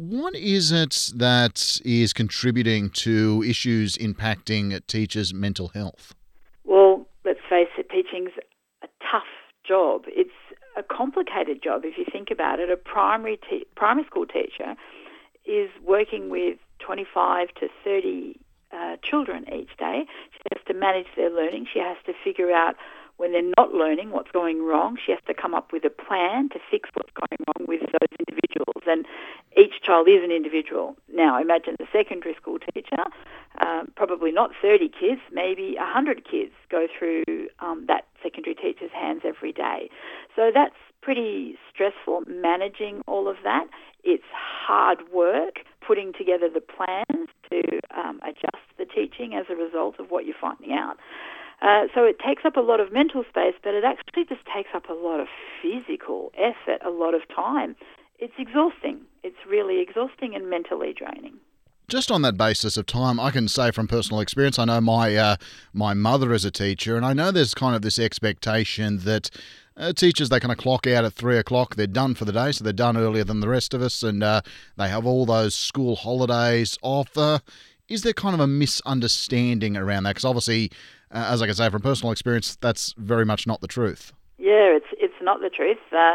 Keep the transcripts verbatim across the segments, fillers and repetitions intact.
What is it that is contributing to issues impacting teachers' mental health? Well, let's face it, teaching's a tough job. It's a complicated job if you think about it. A primary te- primary school teacher is working with twenty-five to thirty uh, children each day. She has to manage their learning. She has to figure out when they're not learning what's going wrong. She has to come up with a plan to fix what's going wrong with those individuals. And each child is an individual. Now, imagine the secondary school teacher, um, probably not thirty kids, maybe one hundred kids go through um, that secondary teacher's hands every day. So that's pretty stressful, managing all of that. It's hard work putting together the plans to um, adjust the teaching as a result of what you're finding out. Uh, so it takes up a lot of mental space, but it actually just takes up a lot of physical effort, a lot of time. It's exhausting. It's really exhausting and mentally draining. Just on that basis of time, I can say from personal experience, I know my uh, my mother is a teacher, and I know there's kind of this expectation that uh, teachers, they kind of clock out at three o'clock, they're done for the day, so they're done earlier than the rest of us, and uh, they have all those school holidays off. Uh, is there kind of a misunderstanding around that? Because obviously, uh, as I can say from personal experience, that's very much not the truth. Yeah, it's it's not the truth. Uh,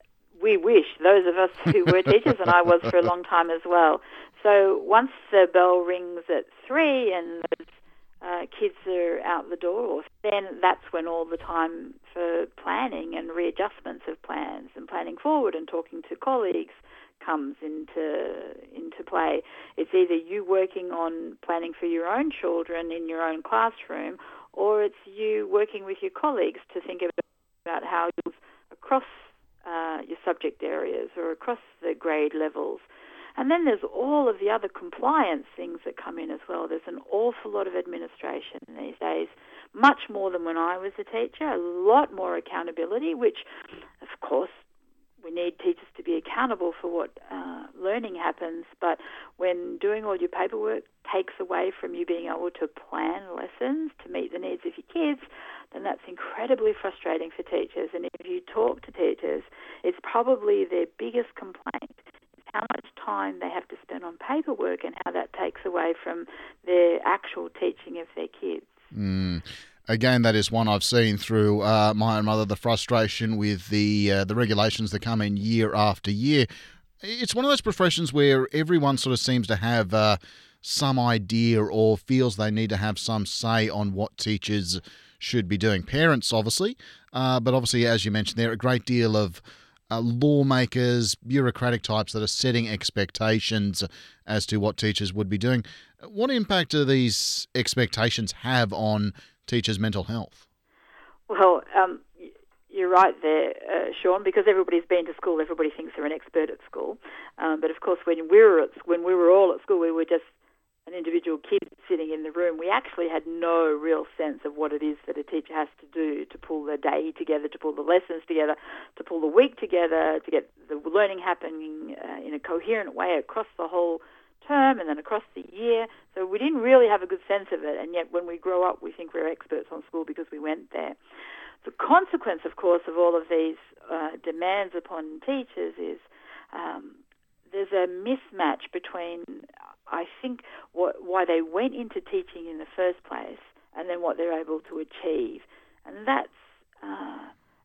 we wish, those of us who were teachers, and I was for a long time as well. So once the bell rings at three and those uh, kids are out the door, then that's when all the time for planning and readjustments of plans and planning forward and talking to colleagues comes into into play. It's either you working on planning for your own children in your own classroom, or it's you working with your colleagues to think about how you across uh, your subject areas or across the grade levels. And then there's all of the other compliance things that come in as well. There's an awful lot of administration these days, much more than when I was a teacher, a lot more accountability, which, of course, we need teachers to be accountable for what uh, learning happens, but when doing all your paperwork takes away from you being able to plan lessons to meet the needs of your kids, then that's incredibly frustrating for teachers. And if you talk to teachers, it's probably their biggest complaint is how much time they have to spend on paperwork and how that takes away from their actual teaching of their kids. Mm. Again, that is one I've seen through uh, my own mother, the frustration with the uh, the regulations that come in year after year. It's one of those professions where everyone sort of seems to have uh, some idea or feels they need to have some say on what teachers should be doing. Parents, obviously, uh, but obviously, as you mentioned, there are a great deal of uh, lawmakers, bureaucratic types that are setting expectations as to what teachers would be doing. What impact do these expectations have on teachers' mental health? Well, um, you're right there, uh, Sean, because everybody's been to school, everybody thinks they're an expert at school. Um, but of course, when we were at, when we were all at school, we were just an individual kid sitting in the room. We actually had no real sense of what it is that a teacher has to do to pull the day together, to pull the lessons together, to pull the week together, to get the learning happening uh, in a coherent way across the whole term and then across the year. So we didn't really have a good sense of it, and yet when we grow up we think we're experts on school because we went there. The consequence, of course, of all of these uh, demands upon teachers is um, there's a mismatch between, I think, what, why they went into teaching in the first place and then what they're able to achieve. And that's uh,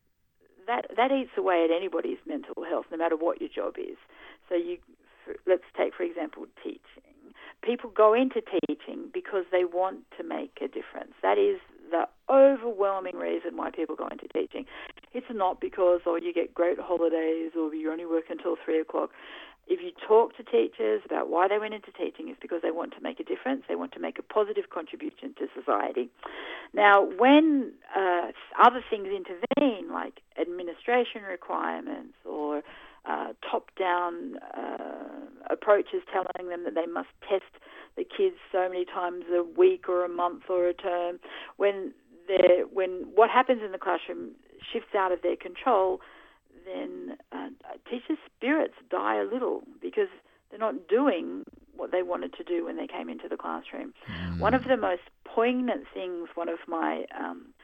that that eats away at anybody's mental health, no matter what your job is. So you let's take, for example, teaching. People go into teaching because they want to make a difference. That is the overwhelming reason why people go into teaching. It's not because, oh, you get great holidays or you only work until three o'clock. If you talk to teachers about why they went into teaching, it's because they want to make a difference. They want to make a positive contribution to society. Now, when uh, other things intervene, like administration requirements or Uh, top-down uh, approaches telling them that they must test the kids so many times a week or a month or a term. When they're, when what happens in the classroom shifts out of their control, then uh, teachers' spirits die a little because they're not doing what they wanted to do when they came into the classroom. Mm. One of the most poignant things, one of my um,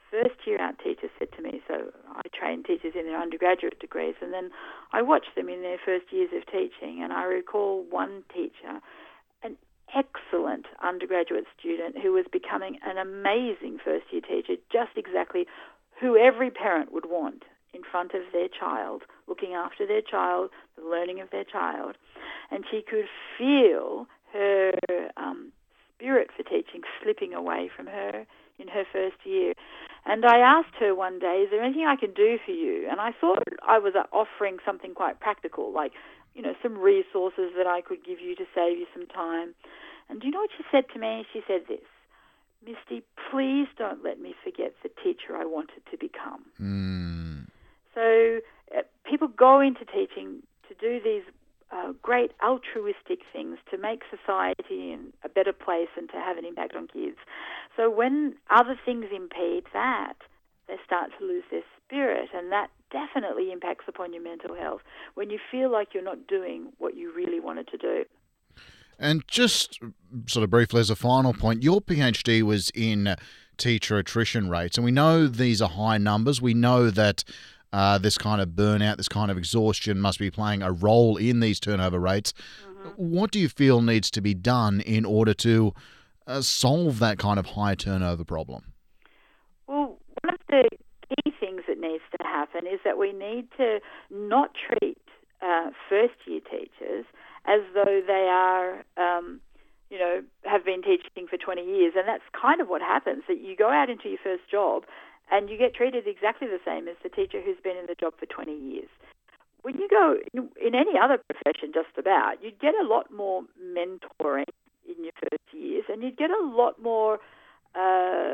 first-year art teacher said to me, so I train teachers in their undergraduate degrees, and then I watched them in their first years of teaching, and I recall one teacher, an excellent undergraduate student who was becoming an amazing first-year teacher, just exactly who every parent would want in front of their child, looking after their child, the learning of their child. And she could feel her um, spirit for teaching slipping away from her in her first year. And I asked her one day, is there anything I can do for you? And I thought I was offering something quite practical, like, you know, some resources that I could give you to save you some time. And do you know what she said to me? She said this, Misty, please don't let me forget the teacher I wanted to become. Mm. So uh, people go into teaching to do these uh, great altruistic things to make society a better place and to have an impact on kids. So when other things impede that, they start to lose their spirit, and that definitely impacts upon your mental health when you feel like you're not doing what you really wanted to do. And just sort of briefly as a final point, your PhD was in teacher attrition rates, and we know these are high numbers. We know that uh, this kind of burnout, this kind of exhaustion must be playing a role in these turnover rates. Mm-hmm. What do you feel needs to be done in order to uh, solve that kind of high turnover problem? Well, one of the key things that needs to happen is that we need to not treat uh, first-year teachers as though they are, um, you know, have been teaching for twenty years. And that's kind of what happens, that you go out into your first job and you get treated exactly the same as the teacher who's been in the job for twenty years. When you go in, in any other profession just about, you'd get a lot more mentoring in your first years, and you'd get a lot more, uh,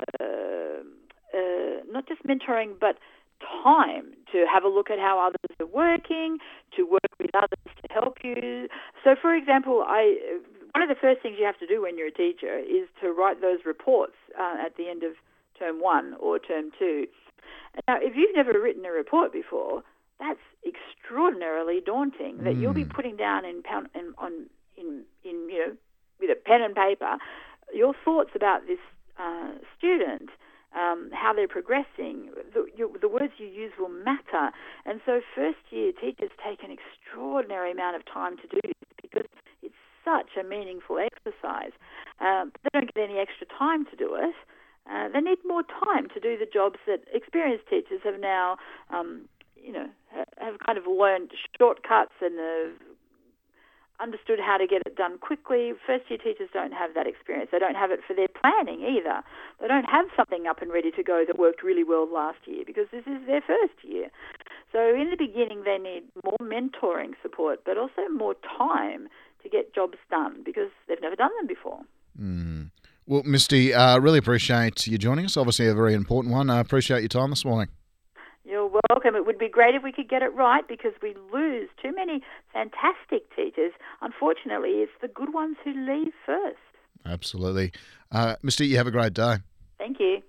uh, not just mentoring, but time to have a look at how others are working, to work with others to help you. So, for example, I one of the first things you have to do when you're a teacher is to write those reports uh, at the end of term one or term two. Now, if you've never written a report before, that's extraordinarily daunting. That mm. you'll be putting down in, in on in in you know with a pen and paper your thoughts about this uh, student. Um, how they're progressing, the, you, the words you use will matter. And so first-year teachers take an extraordinary amount of time to do this because it's such a meaningful exercise. Um, they don't get any extra time to do it. Uh, they need more time to do the jobs that experienced teachers have now, um, you know, have kind of learned shortcuts and have understood how to get it done quickly. First-year teachers don't have that experience. They don't have it for their planning either. They don't have something up and ready to go that worked really well last year because this is their first year. So in the beginning, they need more mentoring support, but also more time to get jobs done because they've never done them before. Mm. Well, Misty, I uh, really appreciate you joining us. Obviously a very important one. I appreciate your time this morning. You're welcome. It would be great if we could get it right because we lose too many fantastic teachers. Unfortunately, it's the good ones who leave first. Absolutely. Uh, Misty, you have a great day. Thank you.